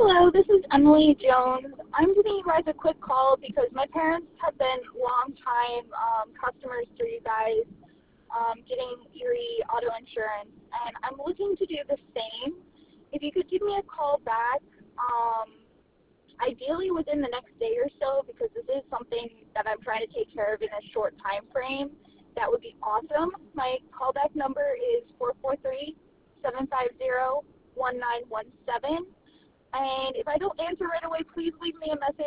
Hello, this is Emily Jones. I'm giving you guys a quick call because my parents have been long-time customers through you guys getting Erie auto insurance, and I'm looking to do the same. If you could give me a call back, ideally within the next day or so, because this is something that I'm trying to take care of in a short time frame, that would be awesome. My callback number is 443-750-1917. And if I don't answer right away, please leave me a message